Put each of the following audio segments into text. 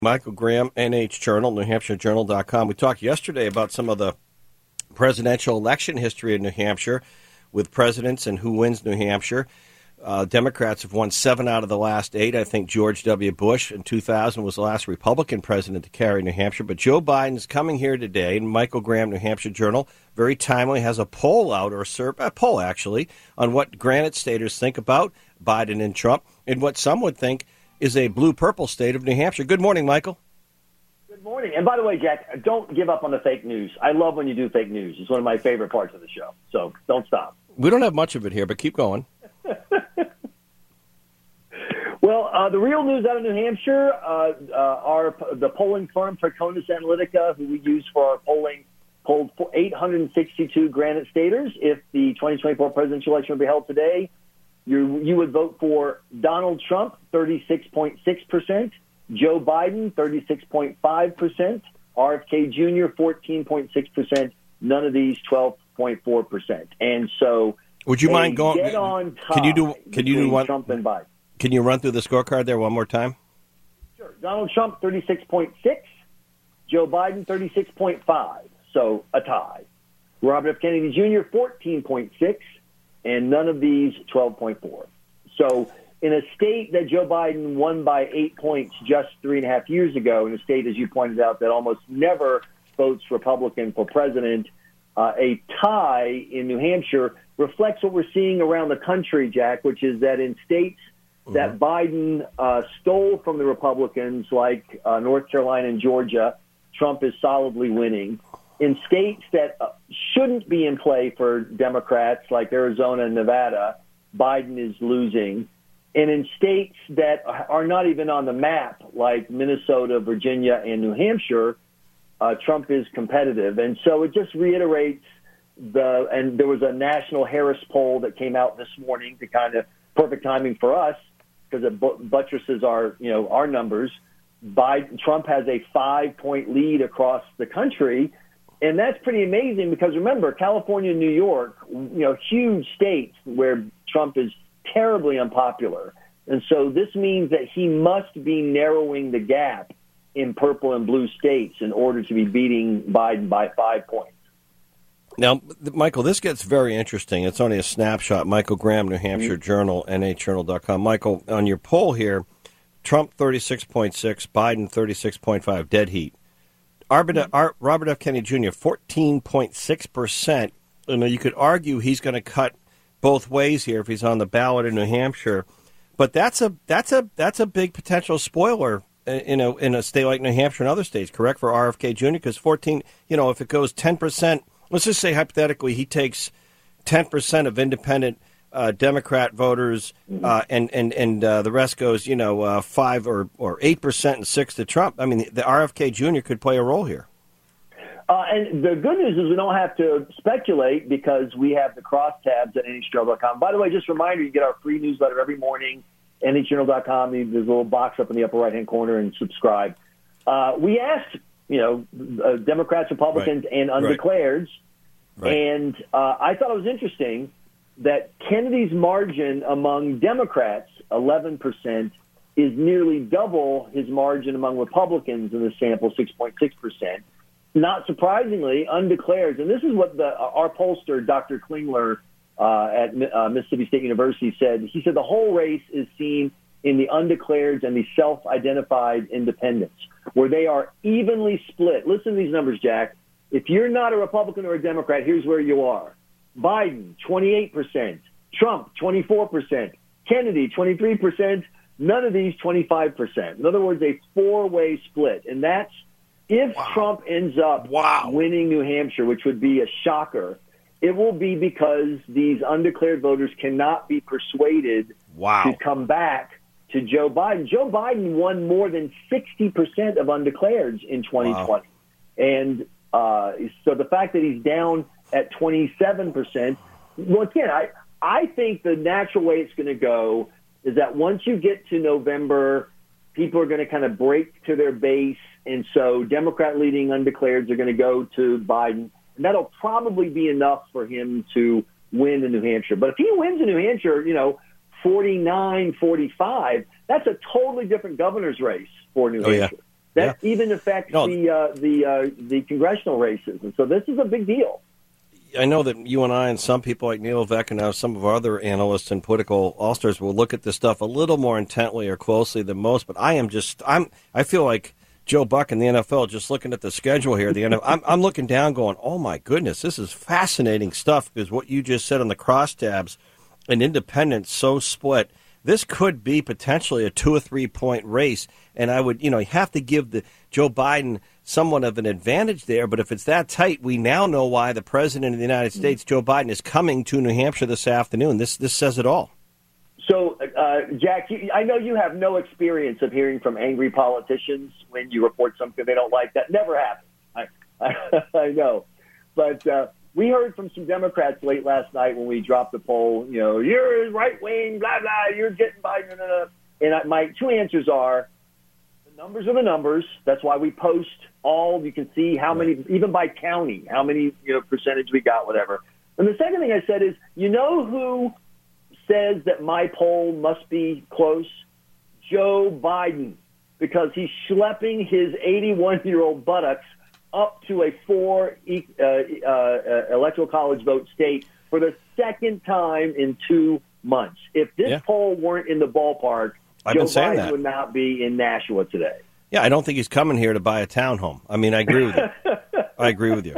Michael Graham, NH Journal, NewHampshireJournal.com. We talked yesterday about some of the presidential election history in New Hampshire with presidents and who wins New Hampshire. Democrats have won 7 out of the last 8. I think George W. Bush in 2000 was the last Republican president to carry New Hampshire. But Joe Biden's coming here today, and Michael Graham, New Hampshire Journal, very timely, has a poll out, or a poll actually, on what Granite Staters think about Biden and Trump, and what some would think is a blue-purple state of New Hampshire. Good morning, Michael. Good morning. And by the way, Jack, don't give up on the fake news. I love when you do fake news. It's one of my favorite parts of the show. So don't stop. We don't have much of it here, but keep going. Well, the real news out of New Hampshire are the polling firm Perconis Analytica, who we use for our polling, polled 862 Granite Staters. If the 2024 presidential election would be held today, you would vote for Donald Trump, 36.6%, Joe Biden, 36.5%, RFK Jr., 14.6%, none of these, 12.4%. And so would you mind going? Get on top. Can you do one? Trump and Biden. Can you run through the scorecard there one more time? Sure. Donald Trump, 36.6. Joe Biden, 36.5. So a tie. Robert F. Kennedy Jr., 14.6. And none of these, 12.4. So in a state that Joe Biden won by 8 points just 3.5 years ago, in a state, as you pointed out, that almost never votes Republican for president, a tie in New Hampshire reflects what we're seeing around the country, Jack, which is that in states that Biden stole from the Republicans, like North Carolina and Georgia, Trump is solidly winning. In states that shouldn't be in play for Democrats, like Arizona and Nevada, Biden is losing. And in states that are not even on the map, like Minnesota, Virginia, and New Hampshire, Trump is competitive. And so it just reiterates and there was a national Harris poll that came out this morning to kind of perfect timing for us because it buttresses our numbers. Trump has a 5-point lead across the country. And that's pretty amazing because, remember, California and New York, huge states where Trump is terribly unpopular. And so this means that he must be narrowing the gap in purple and blue states in order to be beating Biden by 5 points. Now, Michael, this gets very interesting. It's only a snapshot. Michael Graham, New Hampshire Journal, NHJournal.com. Michael, on your poll here, Trump 36.6, Biden 36.5, dead heat. Robert F. Kennedy Jr., 14.6%. You could argue he's going to cut both ways here if he's on the ballot in New Hampshire, but that's a big potential spoiler in a state like New Hampshire and other states, correct, for RFK Jr. Because 14, if it goes 10%, let's just say hypothetically he takes 10% of independent Democrat voters, and the rest goes, 5 or 8% and 6 to Trump. I mean, the RFK Jr. could play a role here. And the good news is we don't have to speculate because we have the crosstabs at NHJournal.com. By the way, just a reminder, you get our free newsletter every morning, NHJournal.com. There's a little box up in the upper right-hand corner and subscribe. We asked, Democrats, Republicans, and undeclareds, and I thought it was interesting that Kennedy's margin among Democrats, 11%, is nearly double his margin among Republicans in the sample, 6.6%. Not surprisingly, undeclareds, and this is what our pollster, Dr. Klingler at Mississippi State University, said. He said the whole race is seen in the undeclareds and the self-identified independents, where they are evenly split. Listen to these numbers, Jack. If you're not a Republican or a Democrat, here's where you are. Biden, 28%. Trump, 24%. Kennedy, 23%. None of these, 25%. In other words, a four-way split. And that's if Trump ends up winning New Hampshire, which would be a shocker. It will be because these undeclared voters cannot be persuaded to come back to Joe Biden. Joe Biden won more than 60% of undeclareds in 2020. And so the fact that he's down at 27%, once again, I think the natural way it's going to go is that once you get to November, people are going to kind of break to their base. And so Democrat-leading undeclareds are going to go to Biden. And that'll probably be enough for him to win in New Hampshire. But if he wins in New Hampshire, 49-45, that's a totally different governor's race for New Hampshire. That even affects the congressional races. And so this is a big deal. I know that you and I and some people like Neil Vec and now some of our other analysts and political all-stars will look at this stuff a little more intently or closely than most, but I feel like Joe Buck in the NFL, just looking at the schedule here, I'm looking down going, oh my goodness, this is fascinating stuff, because what you just said on the crosstabs, an independent so split, this could be potentially a 2 or 3 point race, and I would, you have to give Joe Biden somewhat of an advantage there. But if it's that tight, we now know why the president of the United States, Joe Biden, is coming to New Hampshire this afternoon. This says it all. So, Jack, I know you have no experience of hearing from angry politicians when you report something they don't like. That never happens. I know, but. We heard from some Democrats late last night when we dropped the poll, you're right wing, blah, blah, you're getting Biden. Blah, blah. And my two answers are, the numbers are the numbers. That's why we post you can see how many, even by county, how many, percentage we got, whatever. And the second thing I said is, who says that my poll must be close? Joe Biden, because he's schlepping his 81-year-old buttocks up to a 4 electoral college vote state for the second time in 2 months. If this poll weren't in the ballpark, Joe Biden would not be in Nashua today. Yeah, I don't think he's coming here to buy a townhome. I mean, I agree with you. I agree with you.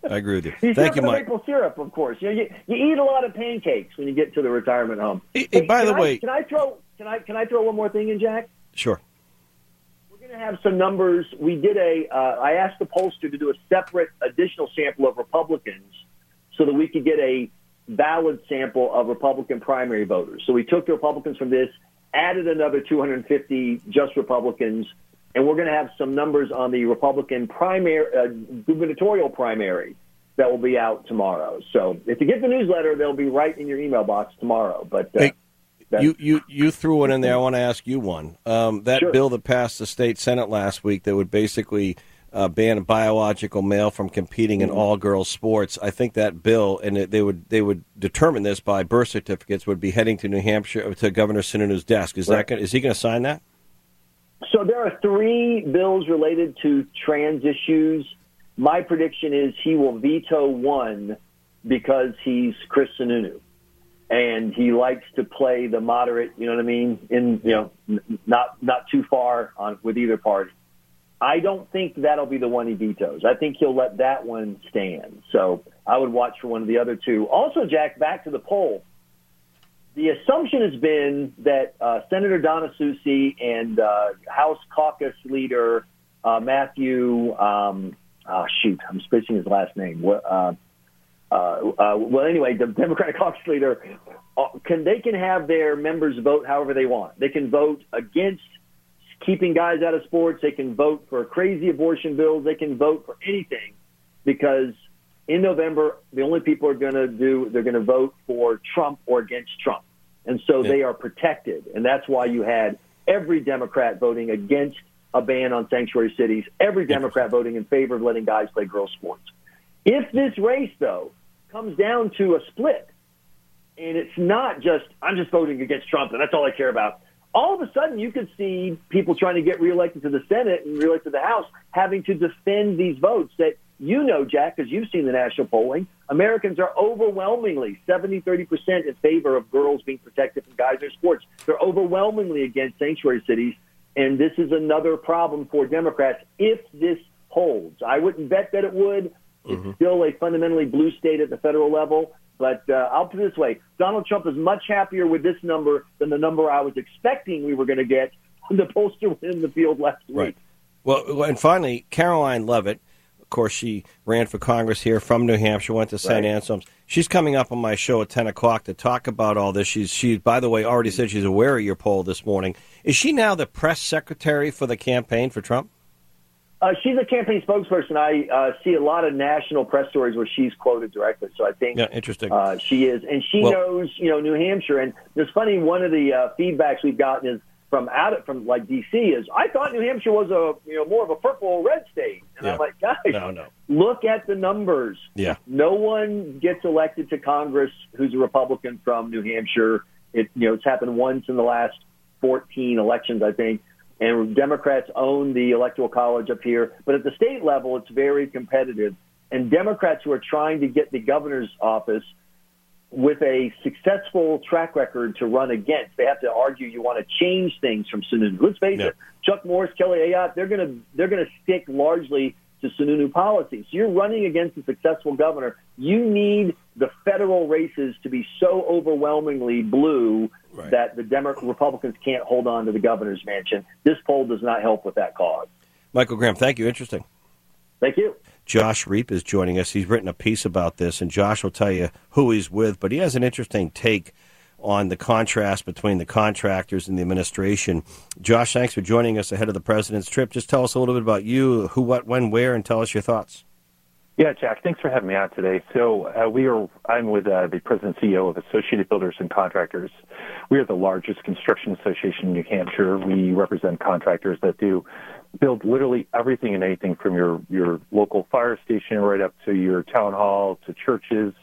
Thank you, Mike. Maple syrup, of course. You eat a lot of pancakes when you get to the retirement home. Hey, by the way, can I throw one more thing in, Jack? Sure. We're going to have some numbers. We did I asked the pollster to do a separate additional sample of Republicans so that we could get a valid sample of Republican primary voters. So we took the Republicans from this, added another 250 just Republicans, and we're going to have some numbers on the Republican gubernatorial primary that will be out tomorrow. So if you get the newsletter, they'll be right in your email box tomorrow. But You threw one in there. I want to ask you one. That bill that passed the state Senate last week that would basically ban a biological male from competing in all-girls sports. I think that bill, and they would determine this by birth certificates, would be heading to New Hampshire to Governor Sununu's desk. Is he going to sign that? So there are 3 bills related to trans issues. My prediction is he will veto one because he's Chris Sununu. And he likes to play the moderate, you know what I mean, not too far with either party. I don't think that'll be the one he vetoes. I think he'll let that one stand. So I would watch for one of the other 2. Also, Jack, back to the poll. The assumption has been that Senator Donna Soucy and House Caucus Leader Matthew, I'm spacing his last name. Anyway, the Democratic Caucus Leader, they can have their members vote however they want. They can vote against keeping guys out of sports. They can vote for crazy abortion bills. They can vote for anything, because in November, the only people they're going to vote for Trump or against Trump. And so they are protected. And that's why you had every Democrat voting against a ban on sanctuary cities, every Democrat voting in favor of letting guys play girls' sports. If this race, though, comes down to a split, and it's not just, I'm just voting against Trump, and that's all I care about, all of a sudden you could see people trying to get reelected to the Senate and reelected to the House having to defend these votes that, Jack, because you've seen the national polling, Americans are overwhelmingly 30% in favor of girls being protected from guys in their sports. They're overwhelmingly against sanctuary cities, and this is another problem for Democrats if this holds. I wouldn't bet that it would. It's still a fundamentally blue state at the federal level. But I'll put it this way. Donald Trump is much happier with this number than the number I was expecting we were going to get when the pollster went in the field last week. Right. Well, and finally, Caroline Leavitt, of course, she ran for Congress here from New Hampshire, went to St. Anselm's. She's coming up on my show at 10 o'clock to talk about all this. She, by the way, already said she's aware of your poll this morning. Is she now the press secretary for the campaign for Trump? She's a campaign spokesperson. I see a lot of national press stories where she's quoted directly. So I think interesting. She is. And she knows, New Hampshire. And it's funny, one of the feedbacks we've gotten is from like D.C. is, I thought New Hampshire was more of a purple or red state. And I'm like, guys, no. Look at the numbers. Yeah. No one gets elected to Congress who's a Republican from New Hampshire. It's happened once in the last 14 elections, I think. and Democrats own the Electoral College up here. But at the state level, it's very competitive. And Democrats who are trying to get the governor's office with a successful track record to run against, they have to argue you want to change things from Sununu. Let's face it, Chuck Morris, Kelly Ayotte, they're going to stick largely to Sununu policies. So you're running against a successful governor. You need the federal races to be so overwhelmingly blue that the Republicans can't hold on to the governor's mansion. This poll does not help with that cause. Michael Graham, thank you. Interesting. Thank you. Josh Reap is joining us. He's written a piece about this, and Josh will tell you who he's with, but he has an interesting take on the contrast between the contractors and the administration. Josh, thanks for joining us ahead of the president's trip. Just tell us a little bit about you, who, what, when, where, and tell us your thoughts. Yeah, Jack, thanks for having me on today. So I'm with the president and CEO of Associated Builders and Contractors. We are the largest construction association in New Hampshire. We represent contractors that build literally everything and anything from your local fire station right up to your town hall to churches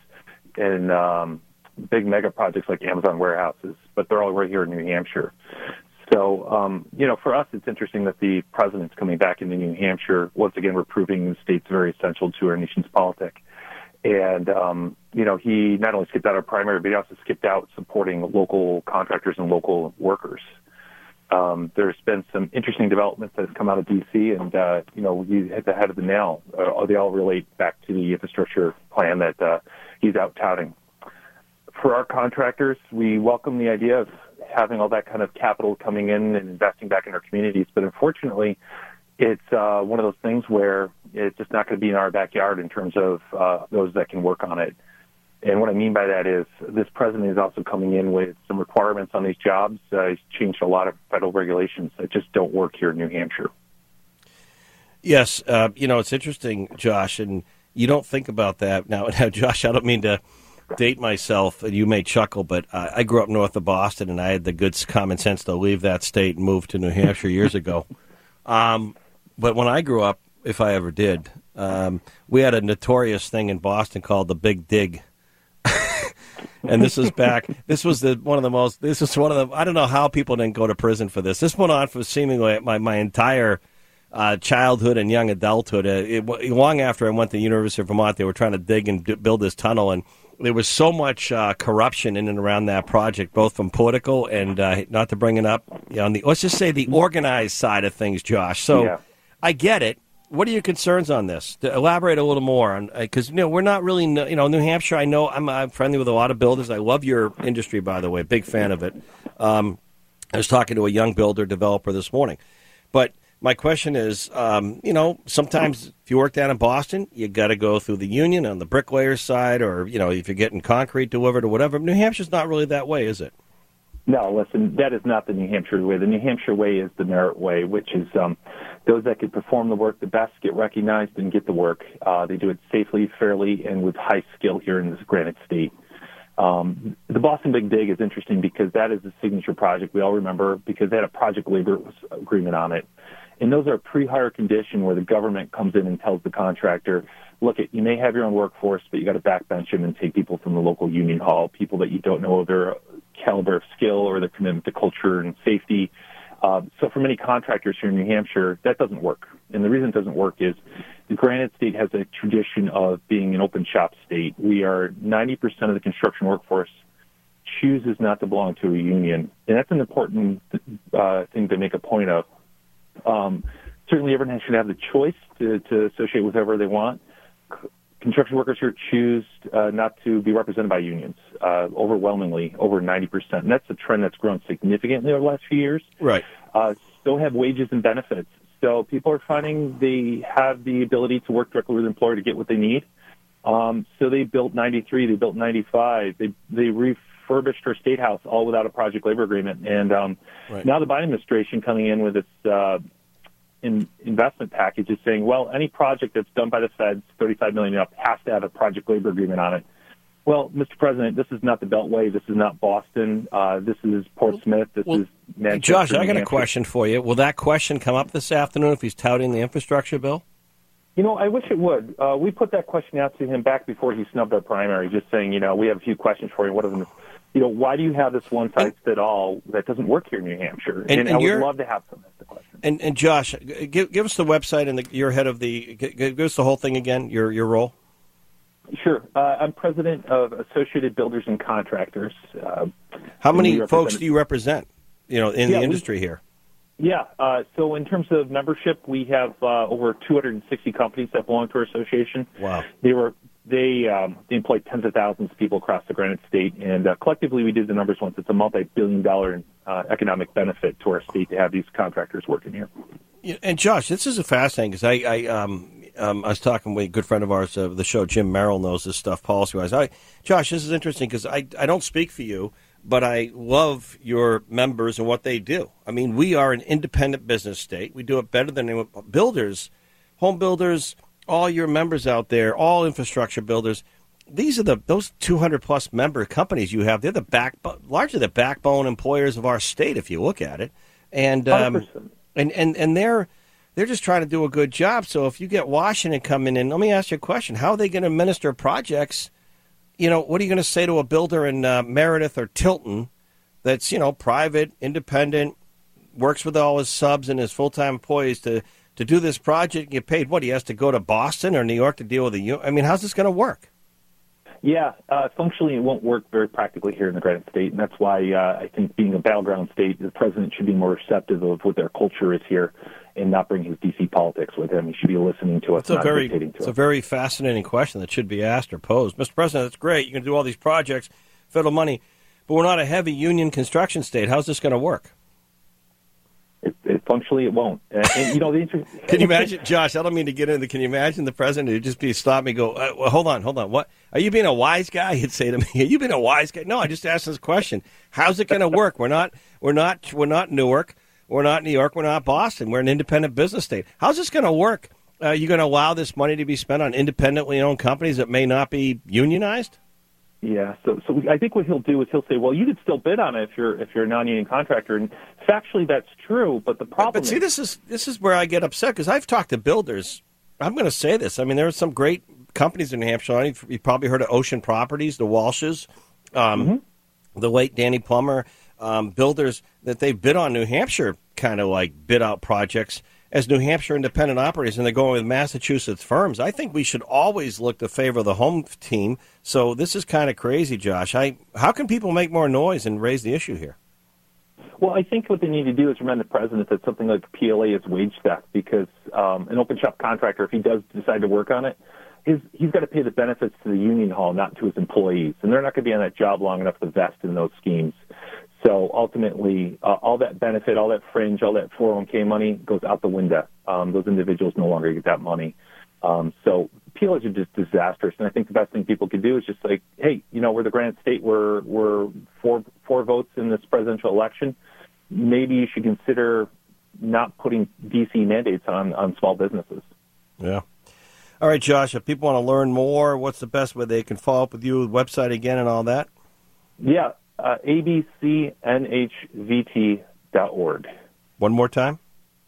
and big mega projects like Amazon warehouses, but they're all right here in New Hampshire. So, for us, it's interesting that the president's coming back into New Hampshire. Once again, we're proving the state's very essential to our nation's politics. And, he not only skipped out our primary, but he also skipped out supporting local contractors and local workers. There's been some interesting developments that have come out of D.C., and, you hit the head of the nail. They all relate back to the infrastructure plan that he's out touting. For our contractors, we welcome the idea of having all that kind of capital coming in and investing back in our communities. But unfortunately, it's one of those things where it's just not going to be in our backyard in terms of those that can work on it. And what I mean by that is this president is also coming in with some requirements on these jobs. He's changed a lot of federal regulations that just don't work here in New Hampshire. Yes. It's interesting, Josh, and you don't think about that. Now, Josh, I don't mean to date myself, and you may chuckle, but I grew up north of Boston, and I had the good common sense to leave that state and move to New Hampshire years ago. But when I grew up, if I ever did, we had a notorious thing in Boston called the Big Dig. And this was I don't know how people didn't go to prison for this. This went on for seemingly my entire childhood and young adulthood. Long after I went to the University of Vermont, they were trying to dig and build this tunnel, and there was so much corruption in and around that project, both from political and, not to bring it up, let's just say the organized side of things, Josh. So yeah. I get it. What are your concerns on this? To elaborate a little more on, because we're not really, New Hampshire. I know I'm friendly with a lot of builders. I love your industry, by the way, big fan of it. I was talking to a young builder developer this morning, but my question is, sometimes if you work down in Boston, you got to go through the union on the bricklayer side, or if you're getting concrete delivered or whatever. New Hampshire's not really that way, is it? No, listen, that is not the New Hampshire way. The New Hampshire way is the merit way, which is those that can perform the work the best get recognized and get the work. They do it safely, fairly, and with high skill here in this Granite State. The Boston Big Dig is interesting because that is a signature project we all remember because they had a project labor agreement on it. And those are a pre-hire condition where the government comes in and tells the contractor, look, you may have your own workforce, but you got to backbench them and take people from the local union hall, people that you don't know their caliber of skill or their commitment to culture and safety. So for many contractors here in New Hampshire, that doesn't work. And the reason it doesn't work is the Granite State has a tradition of being an open shop state. We are 90% of the construction workforce chooses not to belong to a union. And that's an important thing to make a point of. Certainly everyone should have the choice to associate with whoever they want. Construction workers here choose not to be represented by unions, overwhelmingly, over 90%. And that's a trend that's grown significantly over the last few years. Right. Still have wages and benefits. So people are finding they have the ability to work directly with the employer to get what they need. So they built 93, they built 95, they refurbished our State House all without a project labor agreement. And right. Now the Biden administration coming in with its investment package is saying, well, any project that's done by the feds, $35 million up, has to have a project labor agreement on it. Well, Mr. President, this is not the Beltway. This is not Boston. This is Portsmouth. This is Manchester. Josh, I got a question for you. Will that question come up this afternoon if he's touting the infrastructure bill? I wish it would. We put that question out to him back before he snubbed our primary, just saying, we have a few questions for you. One of them is, why do you have this one-size-fits-all that doesn't work here in New Hampshire? And I would love to have some. That's the question. And Josh, give us the website and you're head of give us the whole thing again, your role. Sure. I'm president of Associated Builders and Contractors. How many folks do you represent, in the industry here? Yeah. So in terms of membership, we have over 260 companies that belong to our association. Wow. They employ tens of thousands of people across the Granite State, and collectively we did the numbers once. It's a multi-billion-dollar economic benefit to our state to have these contractors working here. Yeah, and Josh, this is fascinating because I was talking with a good friend of ours of the show, Jim Merrill, knows this stuff policy-wise. Josh, this is interesting because I don't speak for you, but I love your members and what they do. I mean, we are an independent business state. We do it better than anyone. Builders, home builders, all your members out there, all infrastructure builders. These are those 200-plus member companies you have. They're largely the backbone employers of our state, if you look at it. And and they're just trying to do a good job. So if you get Washington coming in, let me ask you a question. How are they going to administer projects? What are you going to say to a builder in Meredith or Tilton that's, private, independent, works with all his subs and his full-time employees to do this project and get paid? What, he has to go to Boston or New York to deal with how's this going to work? Yeah, functionally it won't work very practically here in the Granite State, and that's why I think being a battleground state, the president should be more receptive of what their culture is here and not bring his D.C. politics with him. He should be listening to us, not dictating to us. It's a very fascinating question that should be asked or posed. Mr. President, that's great. You can do all these projects, federal money, but we're not a heavy union construction state. How's this going to work? Functionally, it won't. And the Can you imagine, Josh? I don't mean to get into. Can you imagine the president who'd just stop me, go, well, hold on. What are you being a wise guy? He'd say to me, "Are you being a wise guy?" No, I just asked this question. How's it going to work? We're not Newark. We're not New York. We're not Boston. We're an independent business state. How's this going to work? Are you going to allow this money to be spent on independently owned companies that may not be unionized? Yeah, so I think what he'll do is he'll say, well, you could still bid on it if you're a non-union contractor, and factually that's true. But the problem, but see, this is where I get upset because I've talked to builders. I'm going to say this. I mean, there are some great companies in New Hampshire. You probably heard of Ocean Properties, the Walshes, the late Danny Plummer, builders that they bid on New Hampshire, kind of like bid out projects as New Hampshire independent operators, and they're going with Massachusetts firms. I think we should always look to favor the home team. So this is kind of crazy, Josh. How can people make more noise and raise the issue here? Well, I think what they need to do is remind the president that something like PLA is wage theft because an open shop contractor, if he does decide to work on it, he's got to pay the benefits to the union hall, not to his employees. And they're not going to be on that job long enough to vest in those schemes. So ultimately, all that benefit, all that fringe, all that 401k money goes out the window. Those individuals no longer get that money. So PLAs are just disastrous. And I think the best thing people can do is just like, hey, we're the Granite State. We're four votes in this presidential election. Maybe you should consider not putting D.C. mandates on small businesses. Yeah. All right, Josh, if people want to learn more, what's the best way they can follow up with you, website again and all that? Yeah. abcnhvt.org. One more time?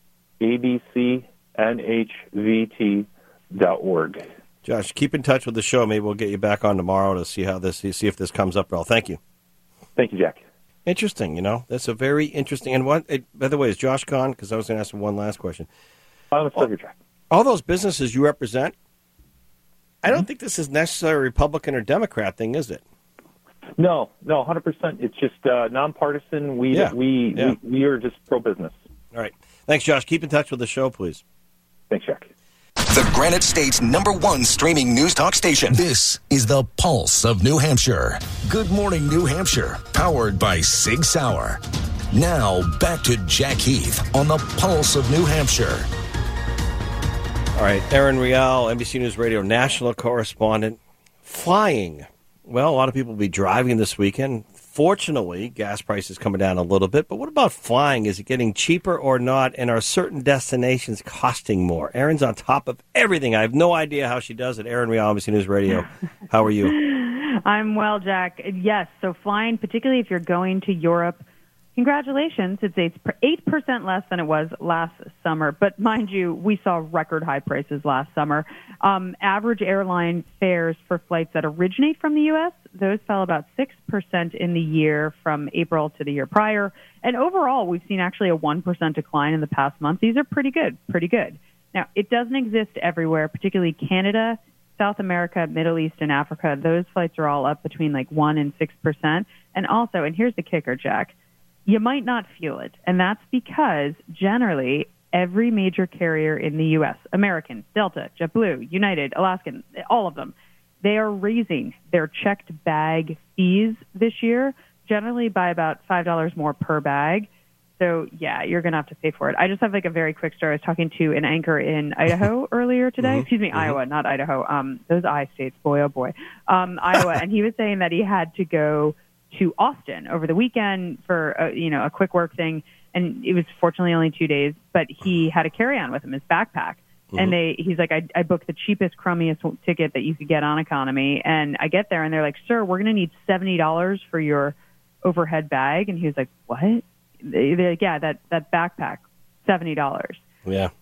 abcnhvt.org. Josh, keep in touch with the show. Maybe we'll get you back on tomorrow to see if this comes up at all. Thank you. Thank you, Jack. Interesting, That's a very interesting. And by the way, is Josh gone? Because I was going to ask him one last question. I'm still here, Jack. All those businesses you represent, I don't think this is necessarily a Republican or Democrat thing, is it? No, 100%. It's just nonpartisan. We are just pro-business. All right. Thanks, Josh. Keep in touch with the show, please. Thanks, Jack. The Granite State's #1 streaming news talk station. This is the Pulse of New Hampshire. Good morning, New Hampshire. Powered by Sig Sauer. Now, back to Jack Heath on the Pulse of New Hampshire. All right. Aaron Real, NBC News Radio national correspondent. Flying. Well, a lot of people will be driving this weekend. Fortunately, gas prices coming down a little bit. But what about flying? Is it getting cheaper or not? And are certain destinations costing more? Erin's on top of everything. I have no idea how she does it. Erin Real, NBC News Radio. How are you? I'm well, Jack. Yes, so flying, particularly if you're going to Europe, congratulations. It's 8% less than it was last summer. But mind you, we saw record high prices last summer. Average airline fares for flights that originate from the U.S. those fell about 6% in the year from April to the year prior. And overall, we've seen actually a 1% decline in the past month. These are pretty good. Now, it doesn't exist everywhere, particularly Canada, South America, Middle East, and Africa. Those flights are all up between like 1% and 6%. And also, and here's the kicker, Jack, you might not feel it. And that's because generally every major carrier in the U.S., American, Delta, JetBlue, United, Alaskan, all of them, they are raising their checked bag fees this year, generally by about $5 more per bag. So, yeah, you're going to have to pay for it. I just have like a very quick story. I was talking to an anchor in Idaho earlier today. Iowa, not Idaho. Those I states, boy, oh boy. Iowa. And he was saying that he had to go to Austin over the weekend for, a quick work thing. And it was fortunately only 2 days, but he had a carry-on with him, his backpack. And he's like, I booked the cheapest, crummiest ticket that you could get on economy. And I get there and they're like, sir, we're going to need $70 for your overhead bag. And he was like, what? They're like, yeah, that backpack, $70. Yeah.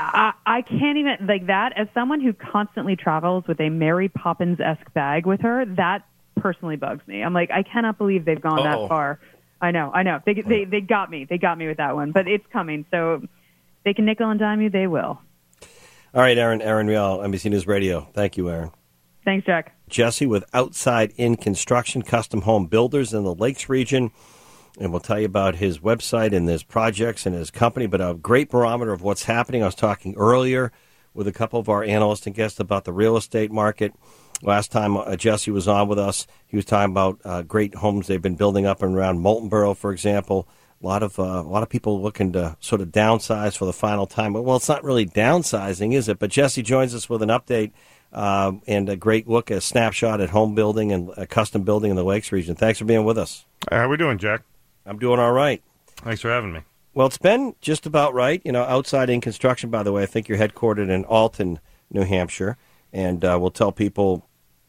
I can't even, like that, as someone who constantly travels with a Mary Poppins-esque bag with her, that personally bugs me. I'm like, I cannot believe they've gone that far. I know. They got me. They got me with that one, but it's coming. So they can nickel and dime you, they will. All right, Aaron Real, NBC News Radio. Thank you, Aaron. Thanks, Jack. Jesse with Outside In Construction, custom home builders in the Lakes region. And we'll tell you about his website and his projects and his company, but a great barometer of what's happening. I was talking earlier with a couple of our analysts and guests about the real estate market. Last time Jesse was on with us, he was talking about great homes they've been building up and around Moultonboro, for example. A lot of people looking to sort of downsize for the final time. Well, it's not really downsizing, is it? But Jesse joins us with an update and a great look, a snapshot at home building and custom building in the Lakes region. Thanks for being with us. How are we doing, Jack? I'm doing all right. Thanks for having me. Well, it's been just about right. Outside In Construction, by the way, I think you're headquartered in Alton, New Hampshire. And we'll tell people,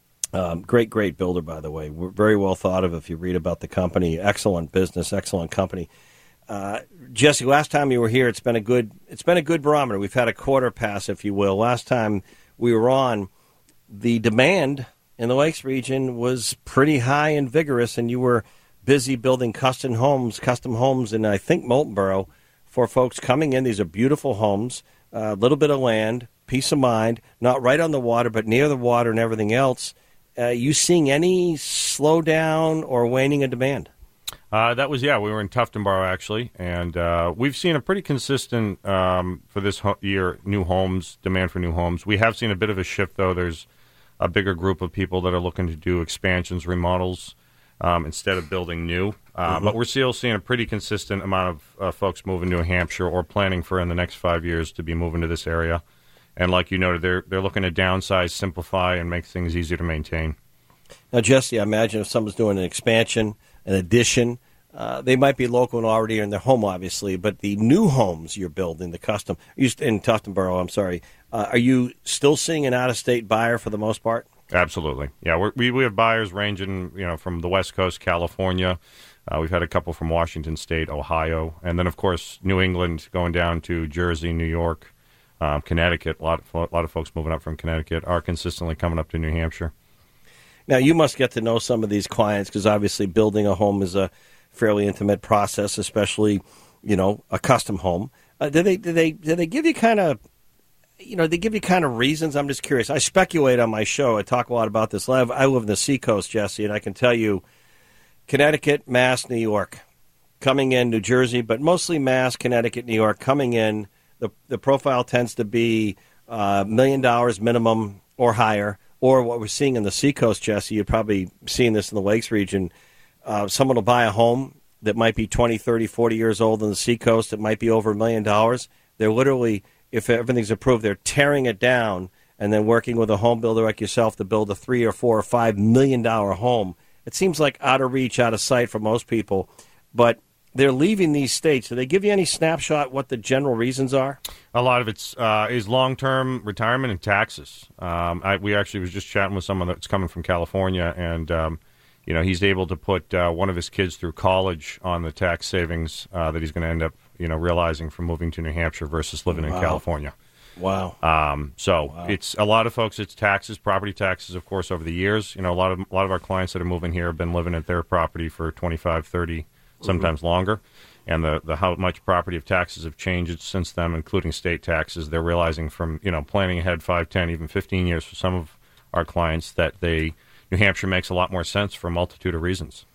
great builder, by the way. We're very well thought of if you read about the company. Excellent business, excellent company. Jesse, last time you were here, it's been a good barometer. We've had a quarter pass, if you will. Last time we were on, the demand in the Lakes region was pretty high and vigorous, and you were busy building custom homes in, I think, Moultonboro for folks coming in. These are beautiful homes, a little bit of land, peace of mind, not right on the water, but near the water and everything else. You seeing any slowdown or waning of demand? We were in Tuftonboro, actually, and we've seen a pretty consistent, for this year, demand for new homes. We have seen a bit of a shift, though. There's a bigger group of people that are looking to do expansions, remodels, instead of building new. But we're still seeing a pretty consistent amount of folks moving to New Hampshire or planning for in the next 5 years to be moving to this area. And like you noted, they're looking to downsize, simplify, and make things easier to maintain. Now, Jesse, I imagine if someone's doing an expansion, an addition, they might be local and already in their home, obviously, but the new homes you're building, the custom, in Tuftonboro, are you still seeing an out-of-state buyer for the most part? Absolutely. Yeah, we have buyers ranging, from the West Coast, California. We've had a couple from Washington State, Ohio, and then, of course, New England going down to Jersey, New York, Connecticut. A lot of folks moving up from Connecticut are consistently coming up to New Hampshire. Now, you must get to know some of these clients because obviously building a home is a fairly intimate process, especially, a custom home. Do they give you kind of, they give you kind of reasons? I'm just curious. I speculate on my show. I talk a lot about this. I live in the Seacoast, Jesse, and I can tell you Connecticut, Mass, New York, coming in, New Jersey, but mostly Mass, Connecticut, New York, coming in. The profile tends to be $1 million minimum or higher. Or what we're seeing in the Seacoast, Jesse, you're probably seeing this in the Lakes region. Someone will buy a home that might be 20, 30, 40 years old in the Seacoast. It might be over $1 million. They're literally, if everything's approved, they're tearing it down and then working with a home builder like yourself to build a $3 or $4 or $5 million home. It seems like out of reach, out of sight for most people. But they're leaving these states. Do they give you any snapshot what the general reasons are? A lot of it's is long-term retirement and taxes. We actually was just chatting with someone that's coming from California, and he's able to put one of his kids through college on the tax savings that he's going to end up realizing from moving to New Hampshire versus living in California. Wow. It's a lot of folks. It's taxes, property taxes, of course, over the years. A lot of our clients that are moving here have been living at their property for 25, 30, sometimes longer. And the how much property of taxes have changed since then, including state taxes. They're realizing from planning ahead 5, 10, even 15 years for some of our clients that New Hampshire makes a lot more sense for a multitude of reasons.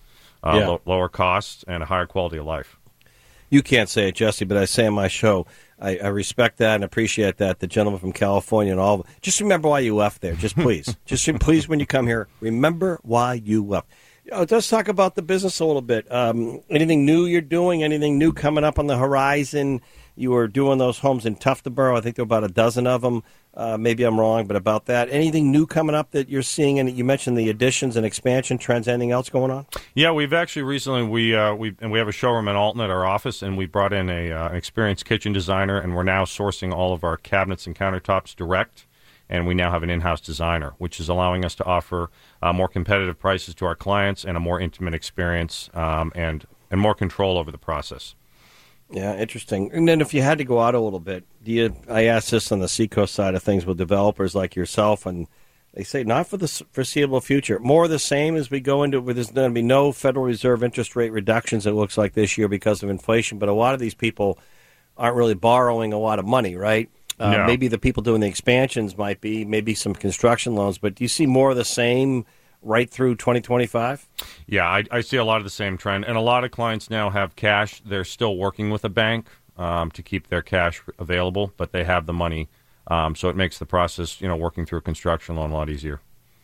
Lower costs and a higher quality of life. You can't say it, Jesse, but I say on my show, I respect that and appreciate that. The gentleman from California and all. Just remember why you left there. Just please. Please, when you come here, remember why you left. Let's talk about the business a little bit. Anything new you're doing? Anything new coming up on the horizon? You were doing those homes in Tuftonboro. I think there were about a dozen of them. Maybe I'm wrong, but about that. Anything new coming up that you're seeing? And you mentioned the additions and expansion trends. Anything else going on? Yeah, we've actually recently we have a showroom in Alton at our office, and we brought in an experienced kitchen designer, and we're now sourcing all of our cabinets and countertops direct. And we now have an in-house designer, which is allowing us to offer more competitive prices to our clients and a more intimate experience and more control over the process. Yeah, interesting. And then if you had to go out a little bit, I asked this on the Seacoast side of things with developers like yourself, and they say not for the foreseeable future. More of the same as we go into, there's going to be no Federal Reserve interest rate reductions, it looks like, this year because of inflation. But a lot of these people aren't really borrowing a lot of money, right? No. Maybe the people doing the expansions might be, maybe some construction loans. But do you see more of the same right through 2025? Yeah, I see a lot of the same trend. And a lot of clients now have cash. They're still working with a bank to keep their cash available, but they have the money. So it makes the process, working through a construction loan a lot easier.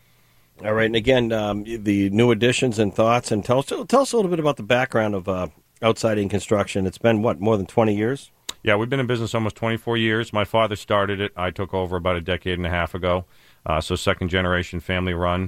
All right. And again, the new additions and thoughts. And tell us a little bit about the background of Outsiding Construction. It's been, more than 20 years? Yeah, we've been in business almost 24 years. My father started it. I took over about a decade and a half ago. So second-generation family run.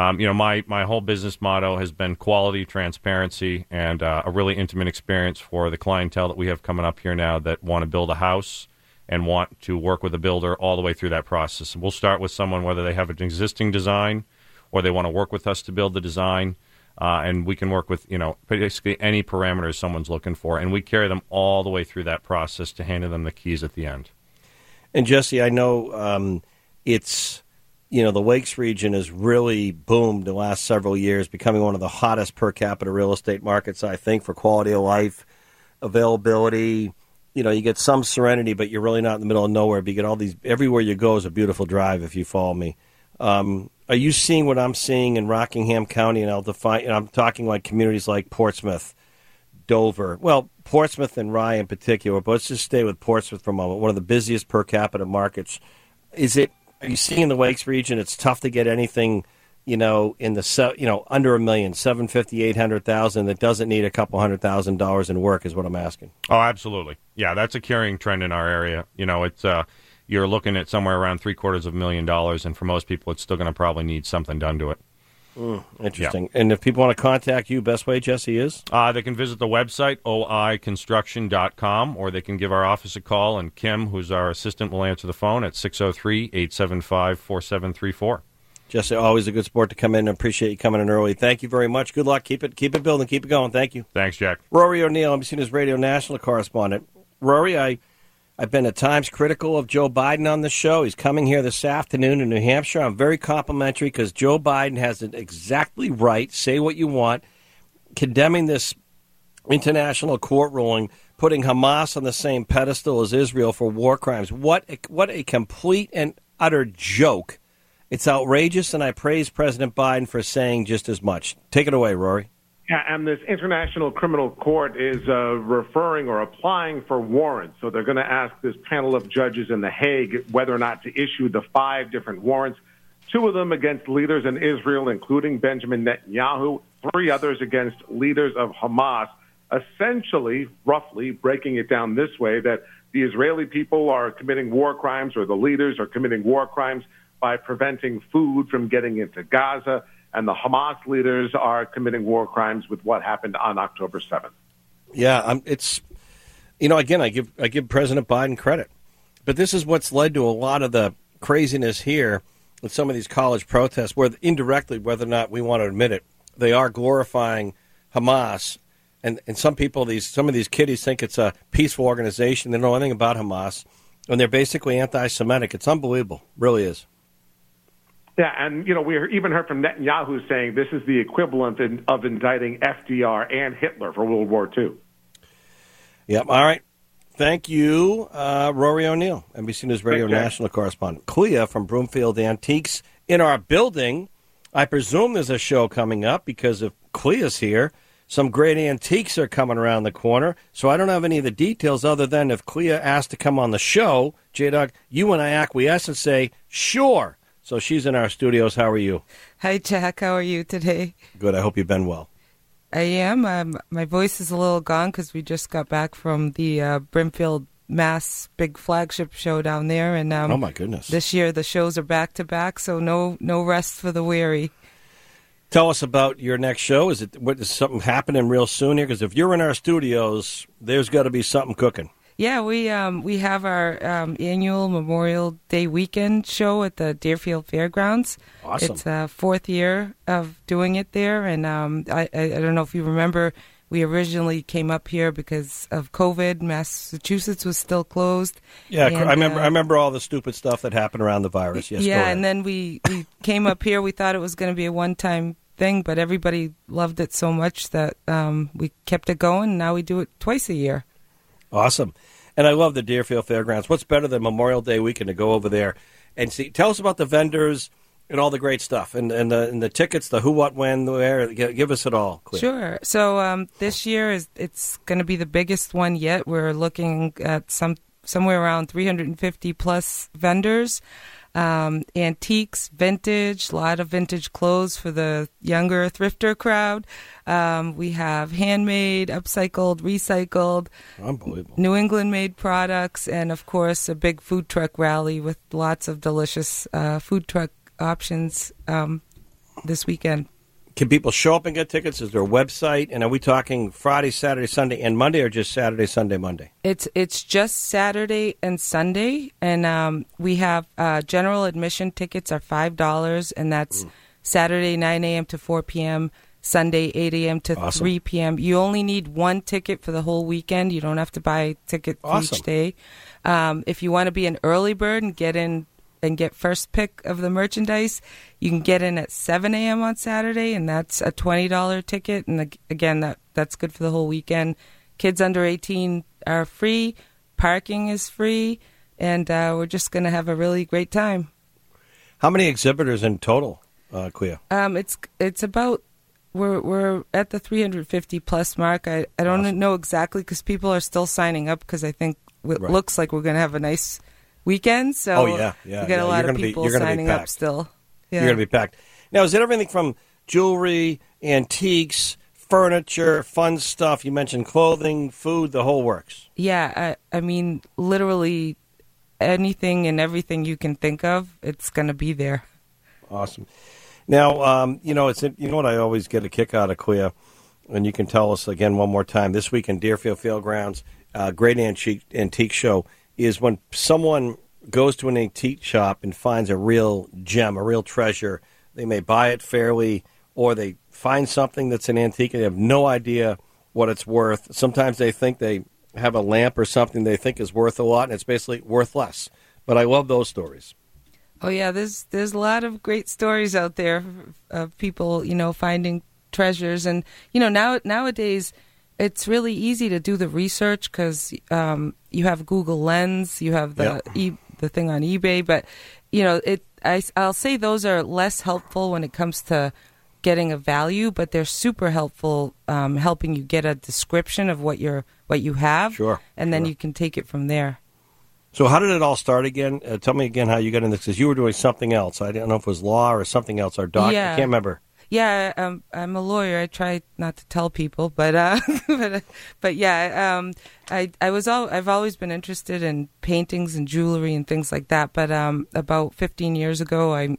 My whole business motto has been quality, transparency, and a really intimate experience for the clientele that we have coming up here now that want to build a house and want to work with a builder all the way through that process. And we'll start with someone, whether they have an existing design or they want to work with us to build the design, and we can work with, basically any parameters someone's looking for, and we carry them all the way through that process to handing them the keys at the end. And, Jesse, I know it's... the Lakes region has really boomed the last several years, becoming one of the hottest per capita real estate markets, I think, for quality of life, availability. You get some serenity, but you're really not in the middle of nowhere. But you get all these, everywhere you go is a beautiful drive, if you follow me. Are you seeing what I'm seeing in Rockingham County? And I'm talking like communities like Portsmouth, Dover. Well, Portsmouth and Rye in particular, but let's just stay with Portsmouth for a moment. One of the busiest per capita markets. Are you seeing in the Lakes region it's tough to get anything, in the under $1 million, $750,000, $800,000 that doesn't need a couple $100,000 in work is what I'm asking. Oh, absolutely. Yeah, that's a carrying trend in our area. It's you're looking at somewhere around $750,000, and for most people, it's still going to probably need something done to it. Interesting. Yeah. And if people want to contact you, best way, Jesse, is? They can visit the website, oiconstruction.com, or they can give our office a call, and Kim, who's our assistant, will answer the phone at 603-875-4734. Jesse, always a good sport to come in. I appreciate you coming in early. Thank you very much. Good luck. Keep it building. Keep it going. Thank you. Thanks, Jack. Rory O'Neill, NBC News Radio national correspondent. Rory, I've been at times critical of Joe Biden on the show. He's coming here this afternoon in New Hampshire. I'm very complimentary because Joe Biden has it exactly right. Say what you want. Condemning this international court ruling, putting Hamas on the same pedestal as Israel for war crimes. What a complete and utter joke. It's outrageous, and I praise President Biden for saying just as much. Take it away, Rory. Yeah, and this International Criminal Court is referring or applying for warrants. So they're going to ask this panel of judges in The Hague whether or not to issue the 5 different warrants, 2 of them against leaders in Israel, including Benjamin Netanyahu, 3 others against leaders of Hamas, essentially, roughly breaking it down this way, that the Israeli people are committing war crimes or the leaders are committing war crimes by preventing food from getting into Gaza, and the Hamas leaders are committing war crimes with what happened on October 7th. Yeah, it's, again, I give President Biden credit. But this is what's led to a lot of the craziness here with some of these college protests, where indirectly, whether or not we want to admit it, they are glorifying Hamas. And some people, some of these kiddies think it's a peaceful organization. They don't know anything about Hamas. and they're basically anti-Semitic. It's unbelievable. Really is. Yeah, and, we even heard from Netanyahu saying this is the equivalent of indicting FDR and Hitler for World War II. Yep. All right. Thank you, Rory O'Neill, NBC News Radio national correspondent. Clea from Broomfield Antiques in our building. I presume there's a show coming up because if Clea's here, some great antiques are coming around the corner. So I don't have any of the details other than if Clea asked to come on the show, J-Dog, you and I acquiesce and say, sure. So she's in our studios. How are you? Hi, Jack. How are you today? Good. I hope you've been well. I am. My voice is a little gone because we just got back from the Brimfield, Mass. big flagship show down there. And oh, my goodness. This year the shows are back-to-back, so no rest for the weary. Tell us about your next show. Is something happening real soon here? Because if you're in our studios, there's got to be something cooking. Yeah, we have our annual Memorial Day weekend show at the Deerfield Fairgrounds. Awesome. It's a fourth year of doing it there, and I don't know if you remember, we originally came up here because of COVID. Massachusetts was still closed. Yeah, and, I remember all the stupid stuff that happened around the virus. Yes, yeah, and then we came up here. We thought it was going to be a one-time thing, but everybody loved it so much that we kept it going. And now we do it twice a year. Awesome. And I love the Deerfield Fairgrounds. What's better than Memorial Day weekend to go over there and see? Tell us about the vendors and all the great stuff and the tickets, the who, what, when, where. Give us it all, Clea. Sure. So this year it's going to be the biggest one yet. We're looking at somewhere around 350 plus vendors. Antiques, vintage, a lot of vintage clothes for the younger thrifter crowd. We have handmade, upcycled, recycled, unbelievable, New England made products, and of course a big food truck rally with lots of delicious food truck options this weekend. Can people show up and get tickets? Is there a website? And are we talking Friday, Saturday, Sunday, and Monday, or just Saturday, Sunday, Monday? It's just Saturday and Sunday, and we have general admission tickets are $5, and that's Saturday 9 a.m. to 4 p.m., Sunday 8 a.m. to 3 p.m. You only need one ticket for the whole weekend. You don't have to buy a ticket for each day. If you want to be an early bird and get in and get first pick of the merchandise, you can get in at 7 a.m. on Saturday, and that's a $20 ticket. And again, that's good for the whole weekend. Kids under 18 are free. Parking is free. And we're just going to have a really great time. How many exhibitors in total, Clea? It's about, we're at the 350 plus mark. I don't know exactly because people are still signing up because I think it looks like we're going to have a nice weekend, so we got a lot of people signing up still. Yeah. You're going to be packed. Now, is it everything from jewelry, antiques, furniture, fun stuff? You mentioned clothing, food, the whole works. Yeah, I mean, literally anything and everything you can think of, it's going to be there. Awesome. Now, it's what I always get a kick out of, Clea, and you can tell us again one more time. This week in Deerfield Fairgrounds, great antique show, is when someone goes to an antique shop and finds a real gem, a real treasure. They may buy it fairly, or they find something that's an antique and they have no idea what it's worth. Sometimes they think they have a lamp or something they think is worth a lot, and it's basically worth less. But I love those stories. Oh, yeah, there's a lot of great stories out there of people, finding treasures. And, nowadays it's really easy to do the research because you have Google Lens, you have the thing on eBay, but I'll say those are less helpful when it comes to getting a value, but they're super helpful helping you get a description of what you have, and then you can take it from there. So how did it all start again? Tell me again how you got in this, because you were doing something else. I don't know if it was law or something else, or doc. I can't remember. Yeah, I'm a lawyer. I try not to tell people, but yeah, I've always been interested in paintings and jewelry and things like that. But about 15 years ago, I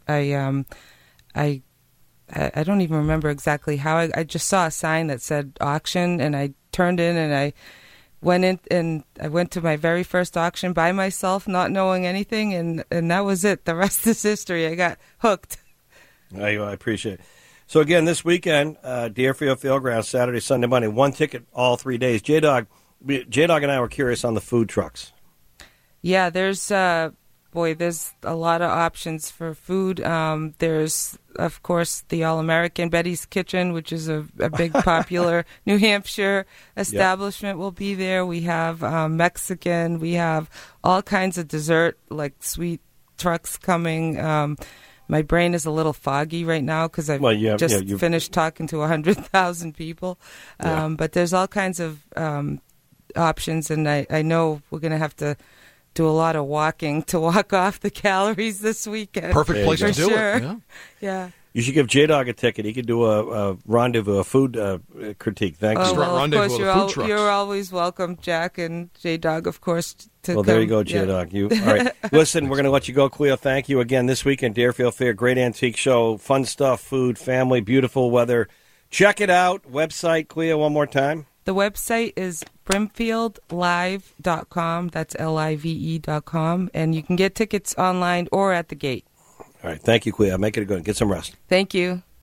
don't even remember exactly how. I just saw a sign that said auction, and I turned in and I went in, and I went to my very first auction by myself, not knowing anything, and that was it. The rest is history. I got hooked. I appreciate it. So, again, this weekend, Deerfield Fairgrounds, Saturday, Sunday, Monday, one ticket all 3 days. J-Dog and I were curious on the food trucks. Yeah, there's there's a lot of options for food. There's, of course, the All-American Betty's Kitchen, which is a big popular New Hampshire establishment will be there. We have Mexican. We have all kinds of dessert, like sweet trucks coming. My brain is a little foggy right now because I've finished talking to 100,000 people. But there's all kinds of options, and I know we're going to have to do a lot of walking to walk off the calories this weekend. Perfect place to do it. Yeah. You should give J-Dog a ticket. He could do a rendezvous, a food critique. Thanks. Of course, you're always welcome, Jack and J-Dog, of course, to come. There you go, J-Dog. All right. Listen, we're going to let you go, Cleo. Thank you again this weekend, Deerfield Fair. Great antique show, fun stuff, food, family, beautiful weather. Check it out. Website, Cleo, one more time. The website is brimfieldlive.com. That's live.com. And you can get tickets online or at the gate. All right. Thank you, Cleo. Make it good. Get some rest. Thank you.